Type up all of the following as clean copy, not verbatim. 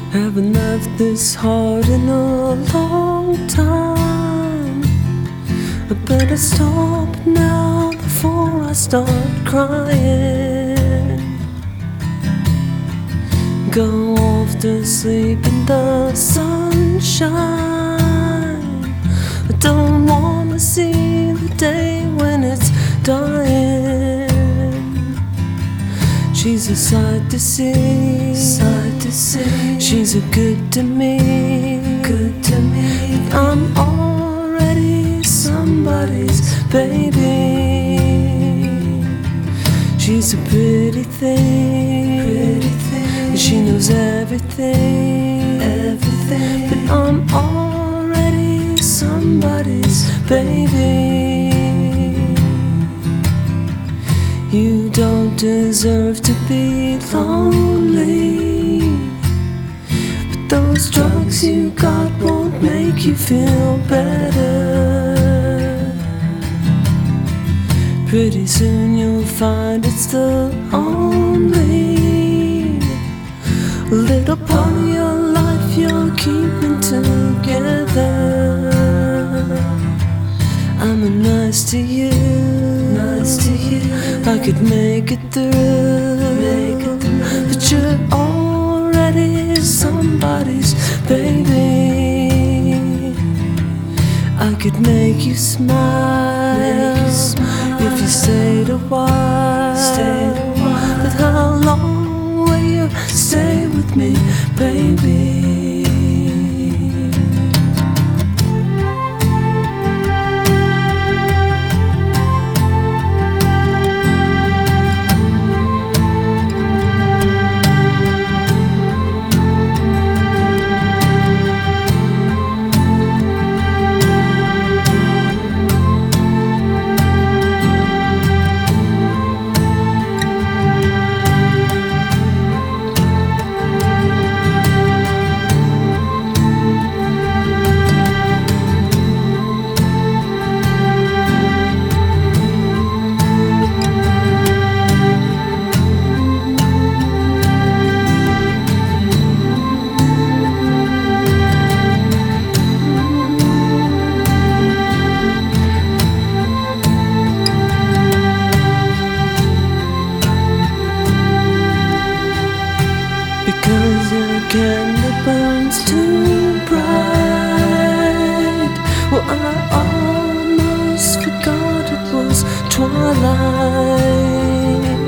Haven't laughed this hard in a long time. I better stop now before I start crying. Go off to sleep in the sunshine. I don't wanna see the day when it's dying. She's a sight to see, sight to see. She's a good to me, good to me. But I'm already somebody's baby. She's a pretty thing, pretty thing. She knows everything, everything. But I'm already somebody's baby. You don't deserve to be lonely, but those drugs you got won't make you feel better. Pretty soon you'll find it's the only little part of your life you're keeping together. I'm nice to you, nice to you. I could make it through, but you're already somebody's baby. I could make you smile, if you stayed a while. But how long will you stay with me, baby? Because your candle burns too bright. Well, I almost forgot it was twilight.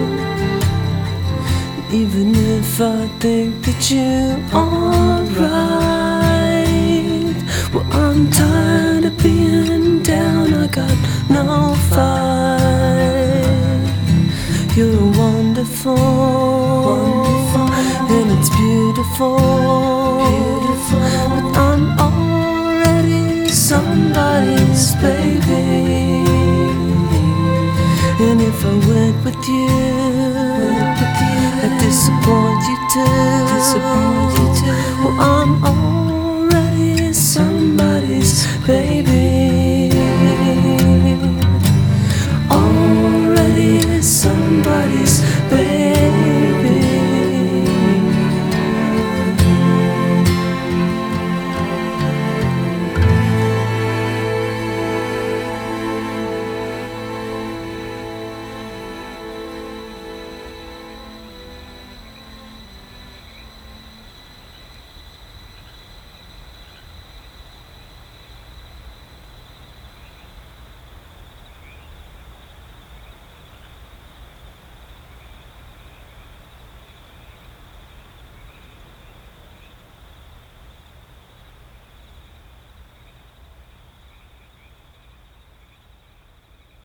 Even if I think that you are right, well, I'm tired of being down. I got no fight. You're wonderful, and it's beautiful, but I'm already somebody's baby. And if I went with you, I'd disappoint you too. Well, I'm